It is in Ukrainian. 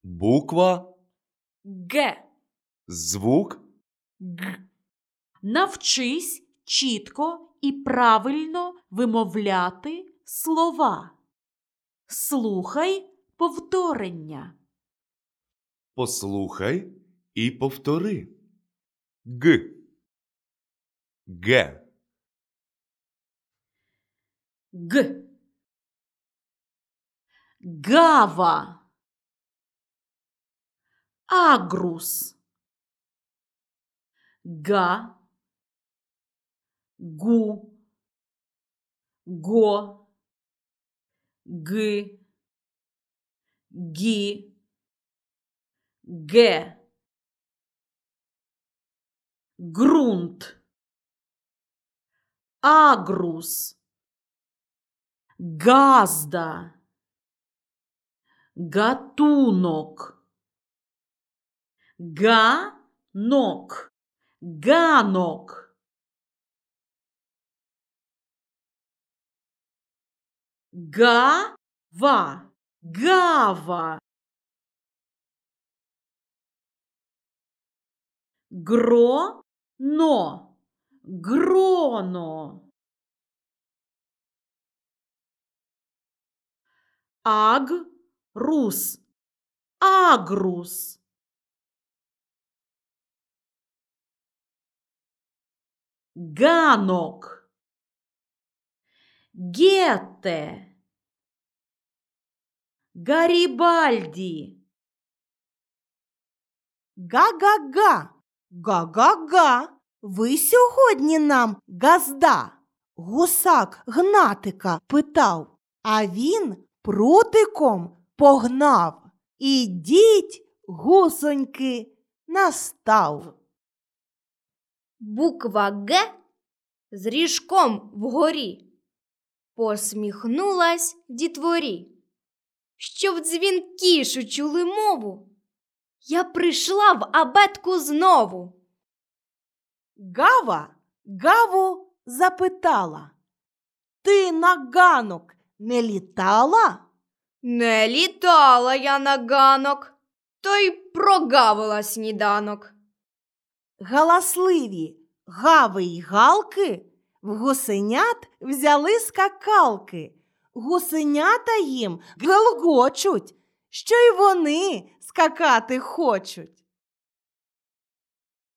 Буква Г. звук Г. Навчись чітко і правильно вимовляти слова. Слухай повторення. Послухай і повтори. Г. Г. Г. Гава. Агрус. Га. Гу. Го. Ги. Гі. Ге. Ґрунт. Агрус. Газда. Гатунок. Ганок. Ганок. Гава. Гава. Гроно. Гроно. Агрус. Агрус. Ганок. Гете. Гарібальді. Га-га-га, га-га-га, ви сьогодні нам газда? Гусак Гнатика питав, а він прутиком погнав. Ідіть, гусоньки, настав. Буква Г з ріжком вгорі посміхнулась дітворі. Щоб дзвінкішу чули мову, я прийшла в абетку знову. Гава Гаву запитала, ти на ганок не літала? Не літала я на ганок, то й прогавила сніданок. Галасливі Гави й Галки в гусенят взяли скакалки. Гусенята їм гелгочуть, що й вони скакати хочуть.